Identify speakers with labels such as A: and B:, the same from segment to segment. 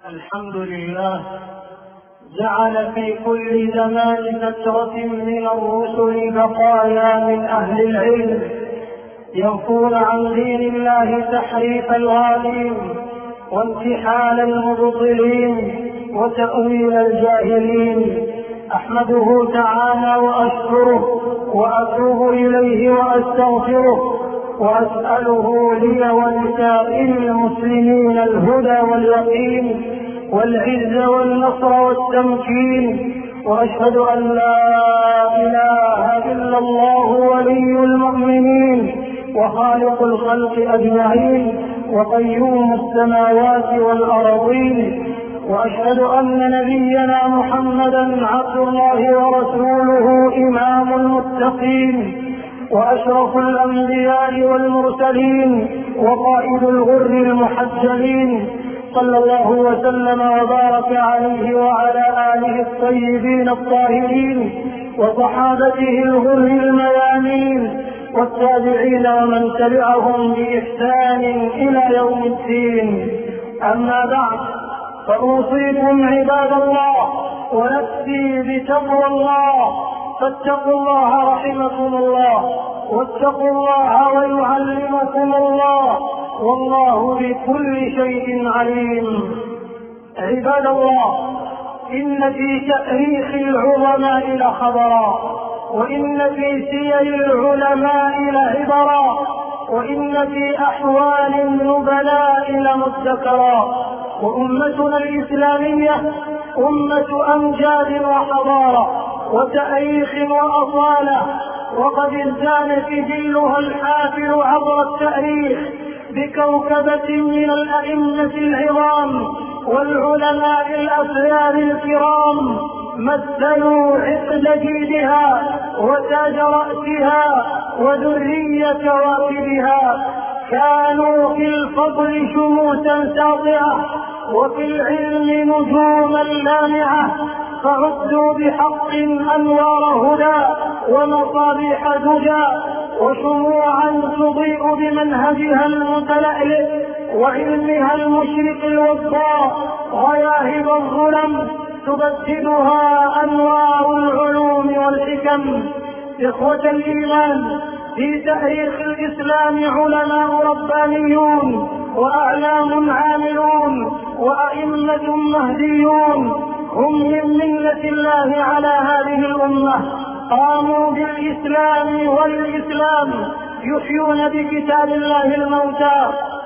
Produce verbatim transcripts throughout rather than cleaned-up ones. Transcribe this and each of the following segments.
A: الحمد لله جعل في كل زمان فترة من الرسل بقايا من أهل العلم ينفون عن دين الله تحريف الغالين وانتحال المبطلين وتأويل الجاهلين. أحمده تعالى وأشكره وأتوب إليه وأستغفره وأسأله لي ولسائر المسلمين الهدى واليقين والعز والنصر والتمكين. وأشهد أن لا إله إلا الله ولي المؤمنين وخالق الخلق أجمعين وقيوم السماوات والأرضين. وأشهد أن نبينا محمدا عبد الله ورسوله إمام المتقين وأشرف الأنبياء والمرسلين وقائد الغر المحجلين، صلى الله وسلم وبارك عليه وعلى آله الطيبين الطاهرين وصحابته الغر الميامين والتابعين ومن تبعهم بإحسان إلى يوم الدين. أما بعد، فأوصيكم عباد الله ونفسي بتقوى الله، فاتقوا الله رحمكم الله، واتقوا الله ويعلمكم الله، والله بكل شيء عليم. عباد الله، إن في تأريخ العظماء لخبرا، وإن في سير العلماء لعبرا، وإن في أحوال النبلاء لمدكرا. وأمتنا الإسلامية أمة أمجاد وحضارة وتاريخ وأصالة، وقد ازدان سجلها الحافل عبر التاريخ بكوكبة من الأئمة العظام والعلماء الأخيار الكرام مثلوا عقد جيدها وتاج رأسها وذرية كواكبها. كانوا في الفضل شموسا ساطعة وفي العلم نجوما لامعة، فعدوا بحق أنوار هدى ومصابيح دجى وشموعا تضيء بمنهجها المتلألئ وعلمها المشرق الوضاء، غياهب الظلم تبددها أنوار العلوم والحكم. إخوة الإيمان، في تاريخ الإسلام علماء ربانيون وأعلام عاملون وأئمة مهديون هم من منة الله على هذه الأمة، قاموا بالإسلام وللإسلام، يحيون بكتاب الله الموتى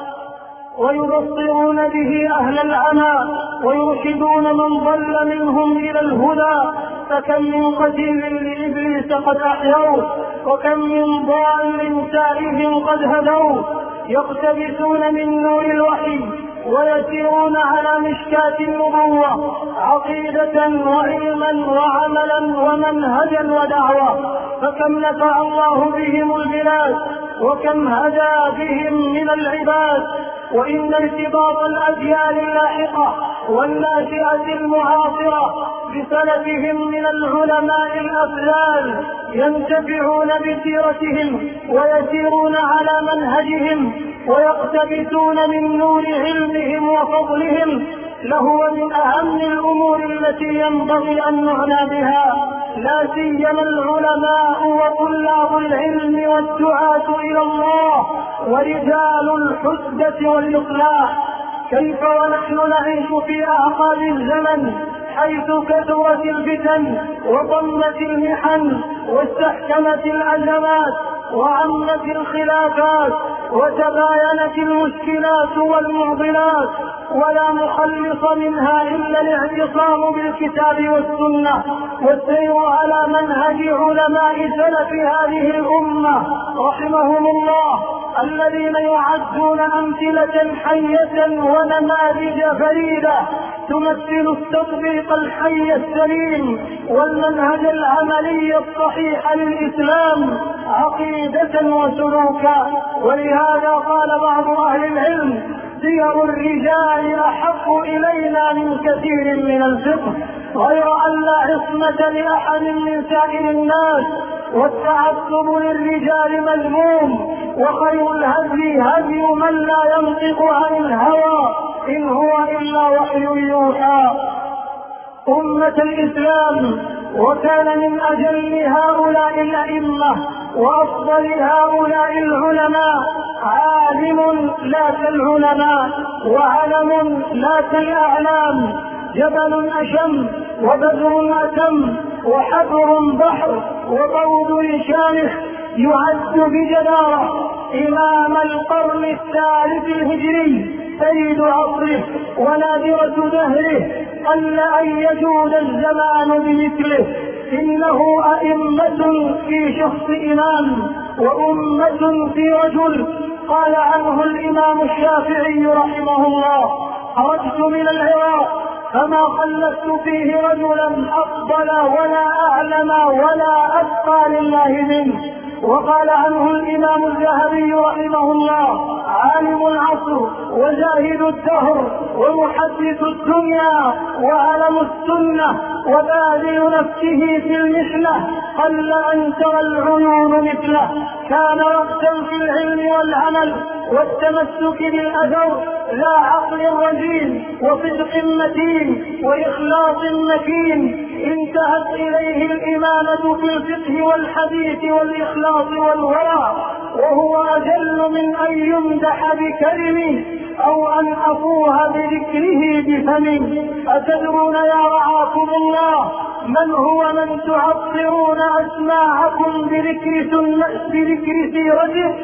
A: ويبصرون به أهل العمى ويرشدون من ضل منهم إلى الهدى. فكم من قتيل لإبليس قد أحيوه، وكم من ضال تائه قد هدوه. يقتبسون من نور الوحي ويسيرون على مشكاة النبوة عقيدة وعلما وعملا ومنهجا ودعوة. فكم نفع الله بهم البلاد وكم هدى بهم من العباد. وإن ارتباط الأجيال اللاحقة والناشئة المعاصرة بسلفهم من العلماء الأفضال ينتفعون بسيرتهم ويسيرون على منهجهم ويقتبسون من نور علمهم وفضلهم لهو من أهم الأمور التي ينبغي أن نعنى بها، لا سيما العلماء وطلاب العلم والدعاة إلى الله ورجال الحجة والإصلاح. كيف ونحن نعيش في أعقاب الزمن حيث كثرت الفتن وضمت المحن واستحكمت الأزمات وعمت الخلافات وتباينت المشكلات والمعضلات، ولا مخلص منها إلا الاعتصام بالكتاب والسنة والسير على منهج علماء سلف هذه الأمة رحمهم الله، الذين يعدون أمثلة حية ونماذج فريدة تمثل التطبيق الحي السليم والمنهج العملي الصحيح للإسلام عقيدة وسلوكا. ولهذا قال بعض أهل العلم: سير الرجال أحق إلينا من كثير من الفقه، غير أن لا عصمة لأحد من سائر الناس، والتعصب للرجال مذموم، وخير الهدي هدي من لا ينطق عن الهوى إن هو إلا وحي أمة الإسلام، وكان من أجل هؤلاء الأئمة وأفضل هؤلاء العلماء عالم لا كالعلماء، وعلم لا كالأعلام، جبل أشم وبدر أتم وحبر بحر وطود شامخ، يعد بجدارة إمام القرن الثالث الهجري، سيد عصره ونادرة دهره، قل أن يجود الزمان بمثله. إنه أئمة في شخص إمام وأمة في رجل. قال عنه الإمام الشافعي رحمه الله: خرجت من العراق فما خلفت فيه رجلا أفضل ولا أعلم ولا أتقى لله منه. وقال عنه الإمام الذهبي رحمه الله: عالم العصر وزاهد الدهر ومحدث الدنيا وعلم السنة وباذل نفسه في المحنة، قل أن ترى العيون مثله. كان رأسا في العلم والعمل والتمسك بالأثر، ذا عقل رجيم وصدق متين وإخلاص مكين، انتهت إليه الإمامة في الفقه والحديث والإخلاص والورع، وهو أجل من أن يمدح بكلمه أو أن أفوه بذكره بفمه. أتدرون يا رعاكم الله من هو من تعطرون أسماعكم بذكر, بذكر سيرته؟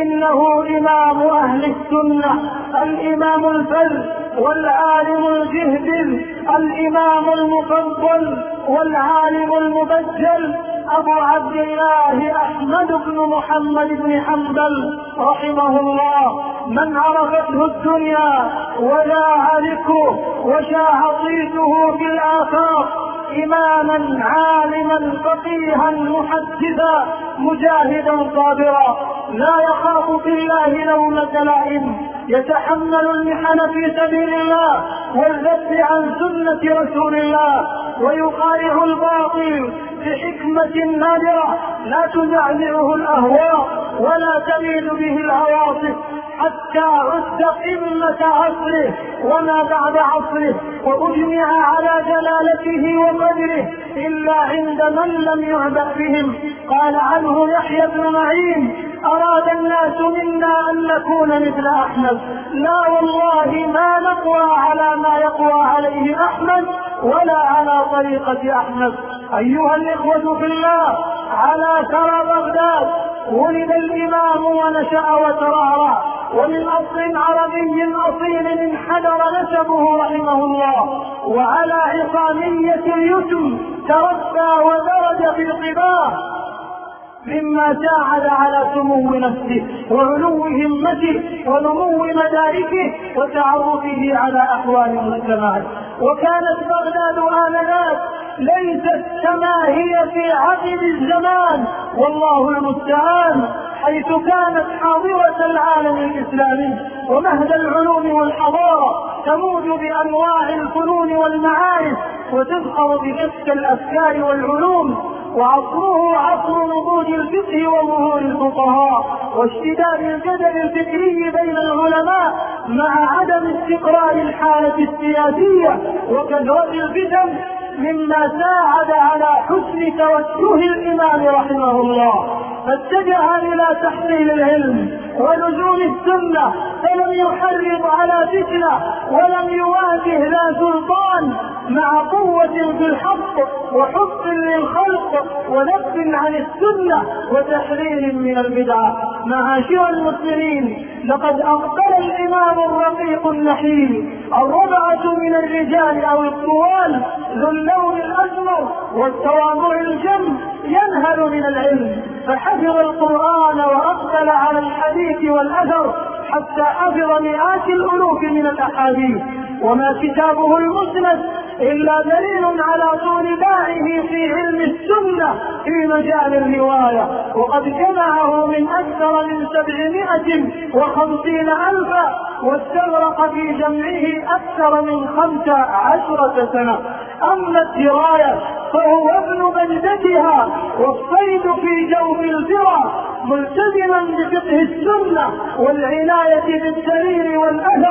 A: إنه إمام أهل السنة، الإمام الفذ والعالم الجهبذ، الإمام المفضل والعالم المبجل، أبو عبد الله أحمد بن محمد بن حنبل رحمه الله، من عرفته الدنيا وذاع ذكره وشاع صيته في الآفاق، إماما عالما فقيها محدثا مجاهدا صابرا، لا يخاف في الله لومة لائم، يتحمل المحن في سبيل الله والذب عن سنة رسول الله، ويقارع الباطل بحكمة نادرة لا تزعزعه الأهواء ولا تميل به العواصف، حتى عد قمة عصره وما بعد عصره، وأجمع على جلالته وقدره إلا عند من لم يعبأ بهم. قال عنه يحيى بن معين: أراد الناس منا أن نكون مثل أحمد، لا والله ما نقوى على ما يقوى عليه أحمد ولا على طريقة أحمد. أيها الإخوة في الله، على ثرى بغداد ولد الإمام ونشأ وترعرع، ومن أصل عربي أصيل انحدر نسبه رحمه الله، وعلى عصامية اليتم تربى ودرج في القباه، مما ساعد على سمو نفسه وعلو همته ونمو مداركه وتعرفه على أحوال المجتمع. وكانت بغداد آنذاك ليست كما هي في عقب الزمان، والله المستعان، حيث كانت حاضرة العالم الإسلامي ومهد العلوم والحضارة، تموج بأنواع الفنون والمعارف وتزخر بشتى الأفكار والعلوم. وعصره عصر نضوج الفقه وظهور الفقهاء واشتداد الجدل الفكري بين العلماء، مع عدم استقرار الحالة السياسية وكثرة الفتن، مما ساعد على حسن توجه الإمام رحمه الله، فاتجه إلى تحصيل العلم ولزوم السنة، فلم يحرض على فتنة ولم يواجه لا سلطان، مع قوة في الحق وحب للخلق ونفس عن السنة وتحرير من البدعة. معاشر المسلمين، لقد أقبل الإمام الرقيق النحيل، الربعة من الرجال أو الطوال، ذو اللون الأسمر والتواضع الجم، ينهل من العلم، فحفظ القرآن وأقبل على الحديث والأثر حتى حفظ مئات الألوف من الأحاديث. وما كتابه المسند إلا دليل على طول باعه في علم السنة في مجال الرواية، وقد جمعه من أكثر من سبعمائة وخمسين ألفا، واستغرق في جمعه أكثر من خمس عشرة سنة. أما الدراية فهو ابن بلدتها والصيد في جوف الفرى، ملتزما بفقه السنة والعناية بالدليل والأثر،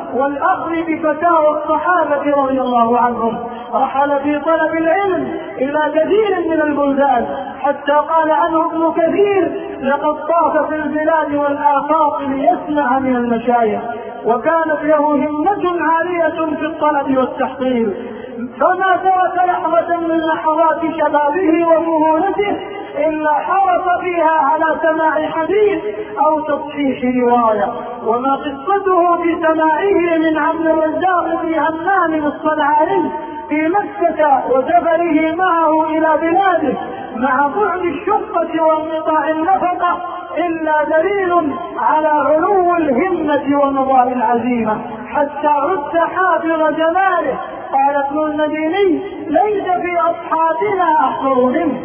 A: والأخذ بفتاوى الصحابة رضي الله عنهم. رحل في طلب العلم إلى كثير من البلدان حتى قال عنه ابن كثير: لقد طاف في البلاد والآفاق ليسمع من المشايخ، وكانت له همة عالية في الطلب والتحصيل، فما ترك لحظة من لحظات شبابه ومهولته إلا حرص فيها على سماع حديث أو تصحيح رواية. وما قصته في سماعه من عبد الرزاق بن همام الصنعاني في مكة وسفره معه إلى بلاده مع بعد الشقة وانقطاع النفقة إلا دليل على علو الهمة ومضاء العزيمة، حتى عدت حافظ جماله. قال ابن المديني: ليس في أصحابنا أحفظ منه.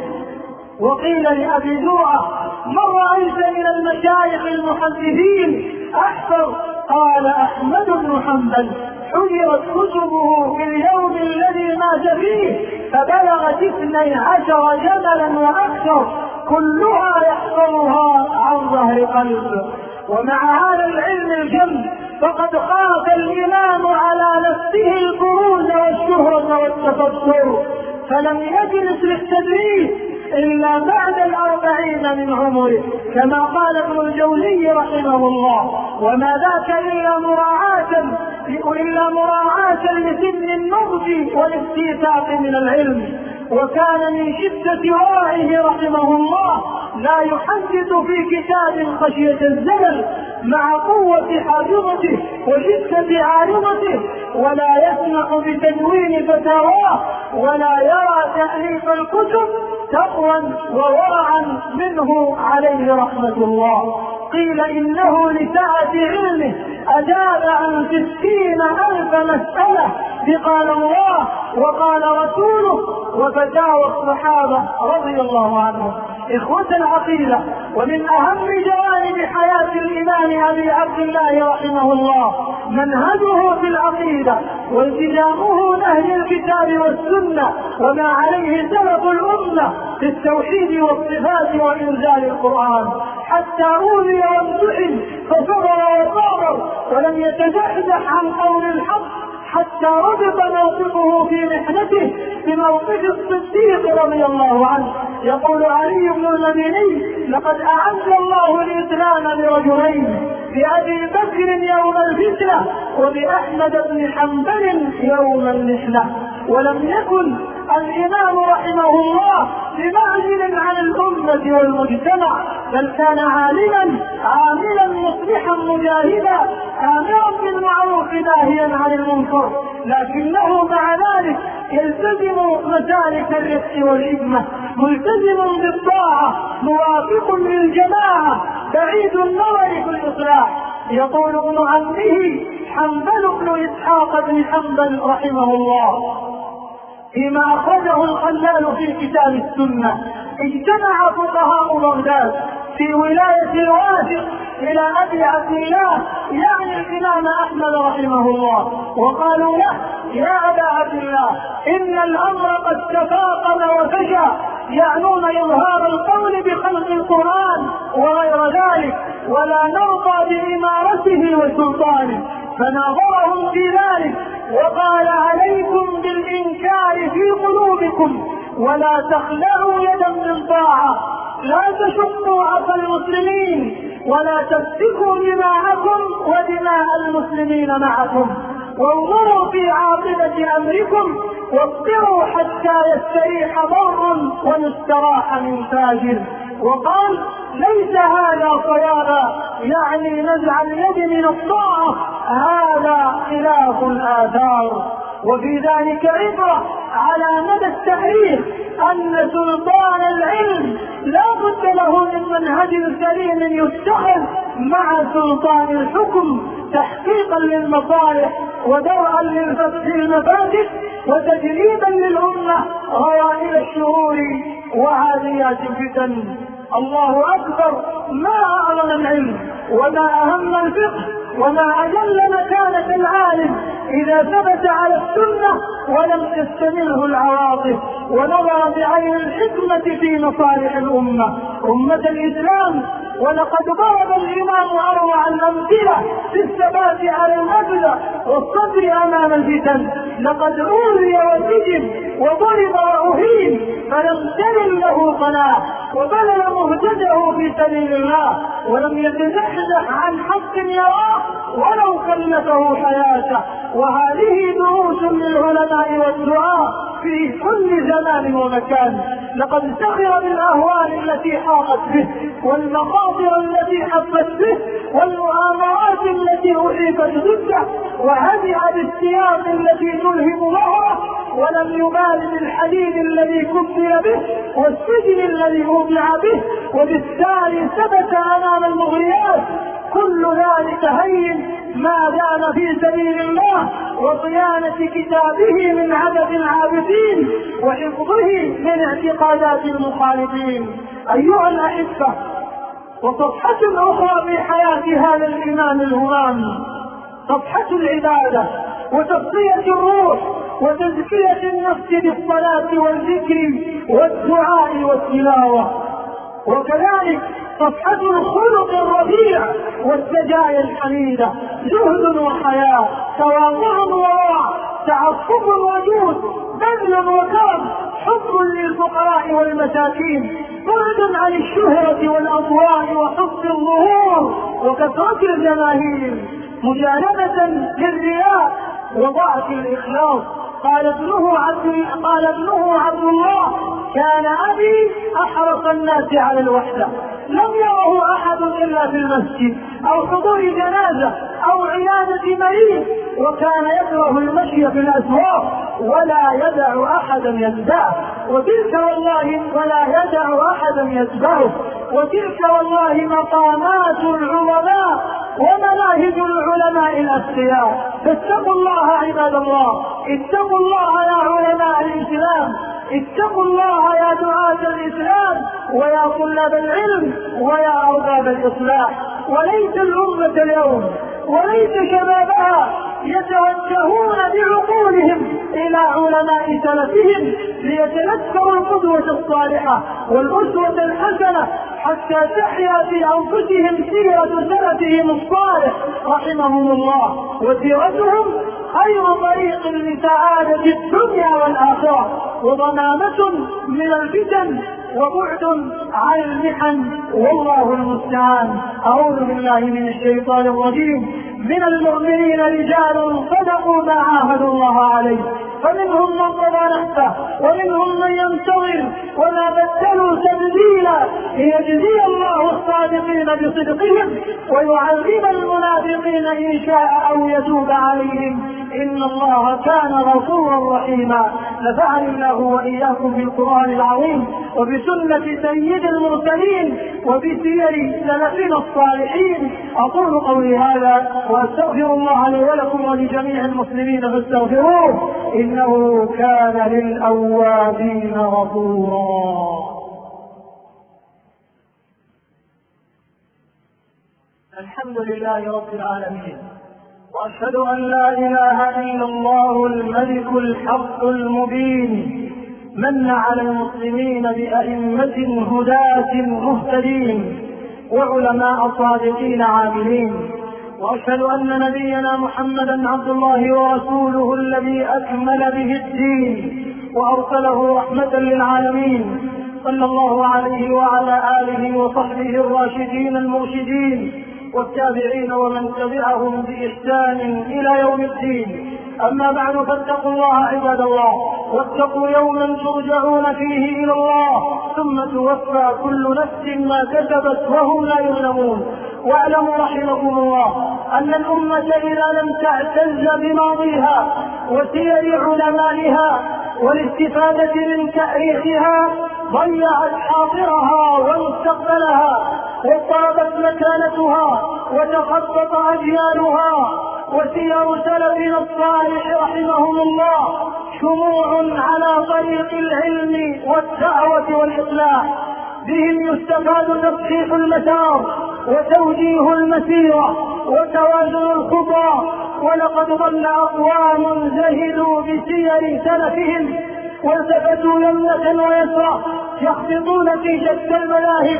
A: وقيل لأبي زرعة: من رأيت من المشايخ المحدثين أحفظ؟ قال: أحمد بن حنبل، حجرت كتبه في اليوم الذي مات فيه فبلغت اثني عشر جملا وأكثر، كلها يحفظها عن ظهر قلب. ومع هذا العلم الجم فقد خاف الإمام على نفسه البروز والشهرة والتفكر، فلم يجلس للتدريس إلا بعد الأربعين من عمره، كما قال ابن الجوزي رحمه الله: وما ذاك إلا مراعاة إلا مراعاة لسن النضج والاستيثاق من العلم. وكان من شدة ورعه رحمه الله لا يحدث في كتاب خشية الزلل مع قوة حافظته وشدة عارضته، ولا يسمح بتدوين فتاواه، ولا يرى تأليف الكتب تقوى وورعا منه عليه رحمة الله. قيل إنه لسعة علمه أجاب عن ستين ألف مسألة بقال الله وقال رسوله وفتاوى الصحابة رضي الله عنهم. إخوة العقيدة، ومن أهم جوانب حياة الإمام أبي عبد الله رحمه الله منهجه في العقيدة والتزامه نهج الكتاب والسنة وما عليه سلف الأمة في التوحيد والصفات وإنزال القرآن، حتى أوذي وامتحن فصبر وصابر ولم يتزحزح عن قول الحق، حتى ربط موقفه في محنته بموقف الصديق رضي الله عنه. يقول علي بن المديني: لقد أعز الله الإسلام برجلين، بأبي بكر يوم الفتنة وبأحمد بن حنبل يوم المحنة. ولم يكن الإمام رحمه الله بمعزل عن الأمة والمجتمع، بل كان عالما عاملا مصلحا مجاهدا آمرا بالمعروف ناهيا عن المنكر، لكنه مع ذلك يلتزم مسالك الرفق والحكمة، ملتزم بالطاعة، موافق للجماعة، بعيد النظر في الإصلاح. يقول ابن عمه حنبل بن إسحاق بن حنبل رحمه الله فيما أخرجه الخلال في كتاب السنة: اجتمع فقهاء بغداد في ولاية الواثق إلى أبي عبد الله يعني الإمام أحمد رحمه الله، وقالوا له: يا أبا عبد الله، إن الأمر قد تفاقم وفشى، يعنون إظهار القول بخلق القرآن وغير ذلك، ولا نرضى بإمارته وسلطانه. فناظرهم في ذلك وقال: عليكم بالإنكار في قلوبكم، ولا تخلعوا يدا من طاعة، لا تشقوا عصا المسلمين، ولا تسفكوا دماءكم ودماء المسلمين معكم، وانظروا في عاقبة أمركم، واصبروا حتى يستريح بر ويستراح من فاجر. وقال: ليس هذا صوابا، يعني نزع اليد من الطاعة، هذا خلاف الآثار. وفي ذلك عبرة على مدى التاريخ أن سلطان العلم لا بد له من منهج سليم يتخذ مع سلطان الحكم، تحقيقا للمصالح ودرءا للمفاسد وتجنيبا للأمة غوائل الشرور وعاديات الفتن. الله أكبر، ما أعظم العلم وما أهم الفقه وما أجل مكانة العالم إذا ثبت على السنة ولم تستمره العواطف ونظر بعين الحكمة في مصالح الأمة. أمة الإسلام، ولقد ضرب الإمام أروع الأمثلة في الثبات على المبدأ والصبر أمام الفتن. لقد أوذي وسجن وضرب وأهين فلم تنل له قناة، وبذل مهجته في سبيل الله ولم يتزحزح عن حق يراه ولو كلفه حياته. وهذه دروس للعلماء والدعاء في كل زمان ومكان. لقد سخر بالأهوال التي حاطت به والمخاطر التي حفت به والمؤامرات التي أحيطت ضده، وهدأ بالسياق التي تلهم ظهره، ولم يبال بالحديد الذي كبل به والسجن الذي أوضع به، وبالتالي ثبت أمام المغريات. كل ذلك هين ما دام في سبيل الله وصيانة كتابه من عدد العابدين وحفظه من اعتقادات المخالفين. أيها الأحبة، وصفحة أخرى في حياة هذا الإمام الهمام صفحة العبادة وتصفية الروح وتزكية النفس بالصلاة والذكر والدعاء والتلاوة، وكذلك صفحة الخلق الرفيع والسجايا الحميدة، زهد وحياة، تواضع وورع، تعفف وجود، بذل وكرم، حب للفقراء والمساكين، بعد عن الشهرة والأضواء وحب الظهور وكثرة الجماهير، مجانبة للرياء وضعف الإخلاص. قال ابنه عبد قال ابنه عبد الله: كان أبي أحرص الناس على الوحدة، لم يره أحد إلا في المسجد أو حضور جنازة أو عيادة مريض، وكان يكره المشي في الأسواق ولا يدع أحدا يتبعه، وتلك والله ولا يدع أحدا يتبعه وتلك والله مقامات العلماء ومناهج العلماء الأتقياء. فاتقوا الله عباد الله، اتقوا الله يا علماء الإسلام، اتقوا الله يا دعاة الإسلام ويا طلاب العلم ويا أرباب الإصلاح. وليس الأمة اليوم وليس شبابها يتوجهون بعقولهم إلى علماء سلفهم ليتذكروا القدوة الصالحة والأسوة الحسنة حتى تحيا في أنفسهم سيرة سلفهم الصالح رحمهم الله، وسيرتهم خير طريق لسعادة الدنيا والآخرة وضمانة من الفتن وبعد عن المحن، والله المستعان. أعوذ بالله من الشيطان الرجيم. من المؤمنين رجال صدقوا ما عاهدوا الله عليه، فمنهم من قضى نحبه ومنهم من ينتظر وما بدلوا تبديلا، ليجزي الله الصادقين بصدقهم ويعذب المنافقين إن شاء أو يتوب عليهم، إن الله كان غفورا رحيما. نفعني الله وإياكم بالقرآن العظيم وبسنة سيد المرسلين وبسير سلفنا الصالحين. أقول قولي هذا وأستغفر الله لي ولكم ولجميع المسلمين فاستغفروه إنه كان للأوابين غفورا. الحمد لله رب العالمين، وأشهد أن لا إله إلا الله الملك الحق المبين، من على المسلمين بأئمة هداة مهتدين وعلماء صادقين عاملين. وأشهد أن نبينا محمدا عبد الله ورسوله الذي أكمل به الدين وأرسله رحمة للعالمين، صلى الله عليه وعلى آله وصحبه الراشدين المرشدين والتابعين ومن تبعهم بإحسان إلى يوم الدين. أما بعد، فاتقوا الله عباد الله، واتقوا يوما ترجعون فيه إلى الله ثم توفى كل نفس ما كسبت وهم لا يظلمون. واعلموا رحمكم الله أن الأمة إذا لم تعتز بماضيها وسير علمائها والاستفادة من تاريخها ضيعت حاضرها ومستقبلها، واضطربت مكانتها وتخطط أجيالها. وسير سلفنا الصالح رحمهم الله شموع على طريق العلم والدعوة والإصلاح، بهم يستفاد تصحيح المسار وتوجيه المسيرة وتوازن الخطى. ولقد ضل أقوام زهدوا بسير سلفهم والتفتوا يمنة ويسرى، يخبطون في شتى المذاهب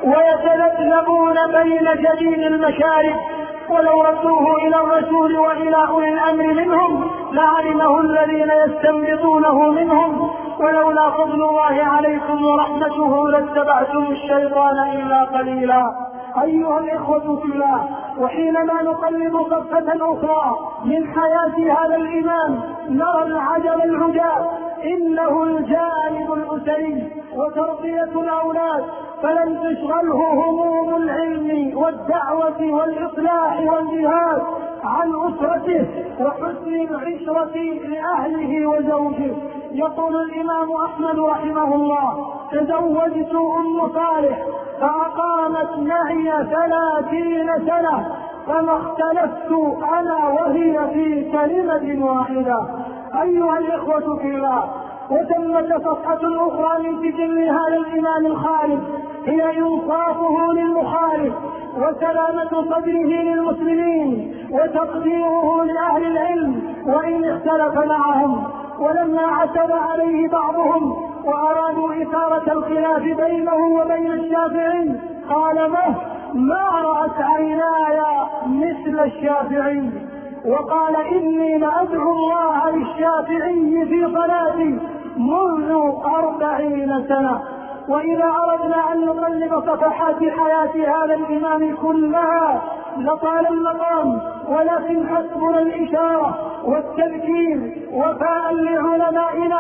A: ويتذبذبون بين جديد المشارب، ولو ردوه إلى الرسول وإلى أولي الأمر منهم لعلمه الذين يستنبطونه منهم، ولولا فضل الله عليكم ورحمته لاتبعتم الشيطان إلا قليلا. أيها الإخوة في الله، وحينما نقلب صفحة أخرى من حياة هذا الإمام نرى العجب العجاب، إنه الجانب الأسري وتربية الأولاد، فلم تشغله هموم العلم والدعوة والإصلاح والجهاد عن أسرته وحسن العشرة لأهله وزوجه. يقول الإمام أحمد رحمه الله: تزوجت أم صالح فأقامت معي ثلاثين سنة فما اختلفت أنا وهي في كلمة واحدة. أيها الإخوة في الله، وتمت صفحة أخرى من سجل هذا الإمام الخالد هي إنصافه للمخالف وسلامة صدره للمسلمين وتقديره لأهل العلم وإن اختلف معهم. ولما عتب عليه بعضهم وأرادوا إثارة الخلاف بينه وبين الشافعي قال له: ما رأت عيناي مثل الشافعي. وقال: إني لأدعو الله للشافعي في صلاتي منذ أربعين سنة. وإذا أردنا أن نقلب صفحات حياة هذا الإمام كلها لطال المقام، ولكن حسبنا الإشارة والتذكير وفاء لعلمائنا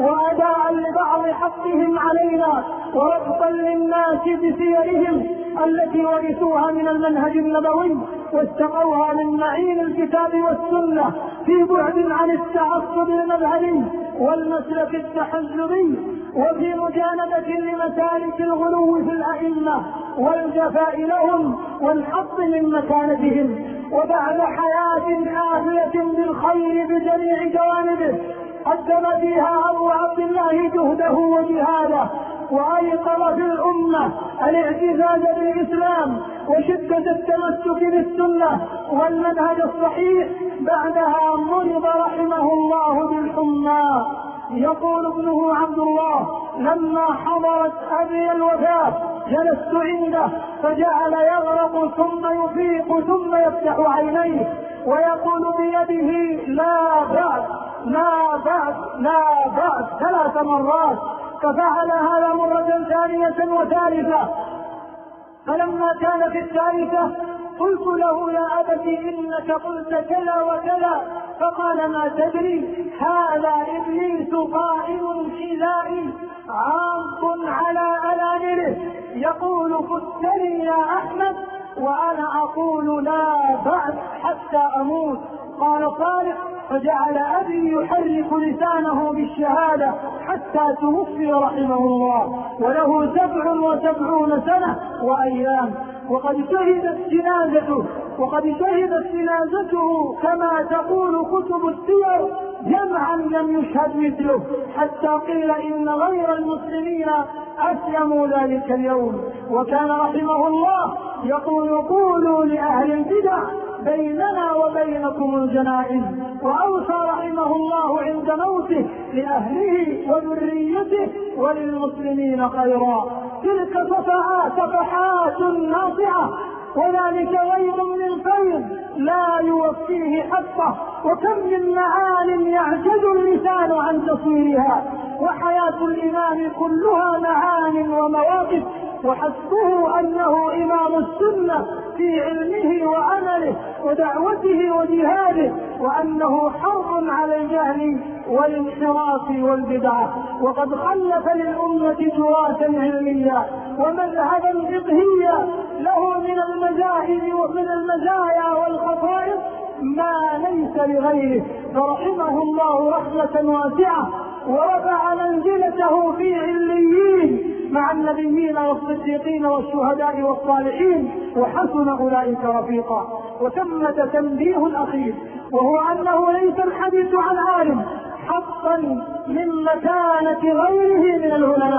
A: وأداء لبعض حقهم علينا وربطا للناس بسيرهم التي ورثوها من المنهج النبوي واستقوها من معين الكتاب والسنة في بعد عن التعصب المذهبي والمسلك التحزبي وفي مجانبة لمسالك الغلو في الأئمة والجفاء لهم والحط من مكانتهم. وبعد حياة آفية بالخير بجميع جوانبه قدم فيها أبو عبد الله جهده وجهاده وأيقظ في الأمة الاعتزاز بالإسلام وشدة التمسك بالسنة والمنهج الصحيح. بعدها مرض رحمه الله بالحمى. يقول ابنه عبد الله: لما حضرت أبي الوفاة جلست عنده فجعل يغرق ثم يفيق ثم يفتح عينيه ويقول بيده: لا بعد لا بعد لا بعد ثلاث مرات، ففعل هذا مرة ثانية وثالثة. فلما كان في الثالثة قلت له: يا أبت إنك قلت كذا وكذا. فقال: ما تدري، هذا إبليس قائم حذائي عاض على أنامله يقول: فتني يا أحمد وأنا أقول لا بعد حتى أموت. قال صالح: فجعل أبي يحرك لسانه بالشهادة حتى توفي رحمه الله وله سبع وسبعون سنة وأيام، وقد شهدت جنازته وقد شهدت جنازته كما تقول كتب السير جمعا لم يشهد مثله، حتى قيل إن غير المسلمين أسلموا ذلك اليوم. وكان رحمه الله يقول: قولوا لأهل البدع بيننا وبينكم الجنائز. وأوصى رحمه الله عند موته لأهله وذريته وللمسلمين خيرا. تلك صفحات صفحات ناصعة، وذلك غيظ من فيض لا يوفيه حقه، وكم من معان يعجز اللسان عن تصويرها. وحياة الإمام كلها معان ومواقف، وحسبه أنه إمام السنة في علمه وعمله ودعوته وجهاده، وأنه حرب على الجهل والانحراف والبدعة، وقد خلف للأمة تراثا علميا ومذهبا فقهيا له من المذاهب ومن المزايا والخصائص ما ليس لغيره، فرحمه الله رحمة واسعة ورفع منزلته في عليين مع النبيين والصديقين والشهداء والصالحين وحسن أولئك رفيقا. وثمة تنبيه أخير، وهو أنه ليس الحديث عن عالم حقا من مكانة غيره من العلماء،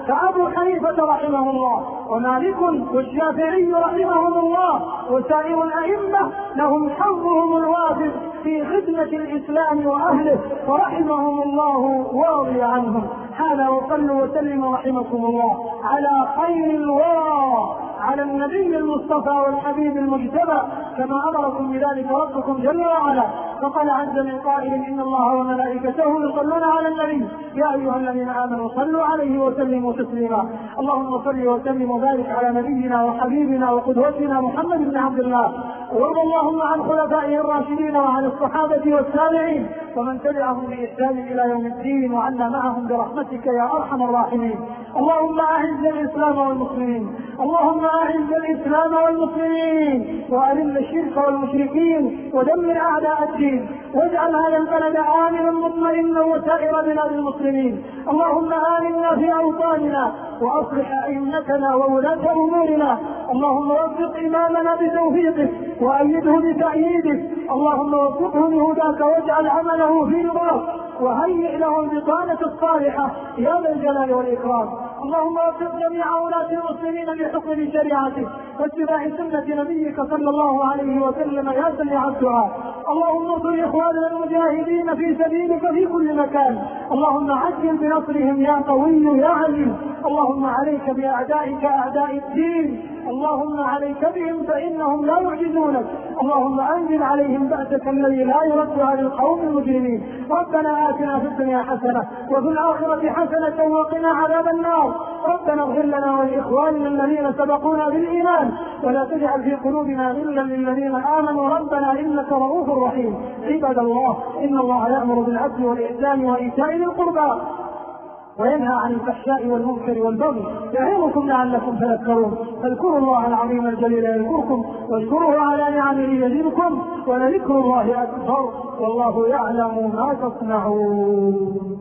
A: كأبو حنيفة رحمه الله ومالك والشافعي رحمهم الله وسائر الأئمة لهم حظهم الوافر في خدمة الإسلام وأهله فرحمهم الله واضي عنهم. هذا وصلوا وسلموا رحمكم الله على خير الورى، على النبي المصطفى والحبيب المجتبى كما أمركم بذلك ربكم جل وعلا. فقال عز من قائل إن الله وملائكته يصلون على النبي يا أيها الذين آمنوا صلوا عليه وسلموا تسليما. اللهم صل وسلم وبارك على نبينا وحبيبنا وقدوتنا محمد بن عبد الله، وارض اللهم عن خلفائه الراشدين وعن الصحابة والتابعين ومن تبعهم بإحسان إلى يوم الدين، وعنا معهم برحمتك يا أرحم الراحمين. اللهم أعز الإسلام والمسلمين، اللهم أعز الإسلام والمسلمين وأذل الشرك والمشركين ودمر أعداء الدين، واجعل هذا البلد آمنا مطمئنا وسائر بلاد المسلمين. اللهم آمنا في أوطاننا وأصلح أئمتنا وولاة أمورنا. اللهم وفق إمامنا بتوفيقك وأيده بتأييدك. اللهم وفقه لهداك واجعل عمله في رضاك وهيئ له البطانة الصالحة يا ذا الجلال والإكرام. اللهم وفق جميع ولاة المسلمين لحكم شريعتك واتباع سنة نبيك صلى الله عليه وسلم يا سميع الدعاء. اللهم انصر إخواننا المجاهدين في سبيلك في كل مكان. اللهم عجل بنصرهم يا قوي يا عزيز. اللهم عليك بأعدائك أعداء الدين، اللهم عليك بهم فإنهم لا يعجزونك. اللهم أنزل عليهم بأسك الذي لا يرد عن القوم المجرمين. ربنا آتنا في الدنيا حسنة وفي الآخرة حسنة وقنا عذاب النار. ربنا اغفر لنا ولإخواننا الذين سبقونا بالإيمان ولا تجعل في قلوبنا غلا للذين آمنوا ربنا إنك رؤوف رحيم. عباد الله، إن الله يأمر بالعدل والإحسان وإيتاء ذي القربى وينهى عن الفحشاء والمنكر والبغي يعظكم لعلكم تذكرون. فاذكروا الله العظيم الجليل يذكركم واشكروه على نعمه يزدكم ولذكر الله أكبر والله يعلم ما تصنعون.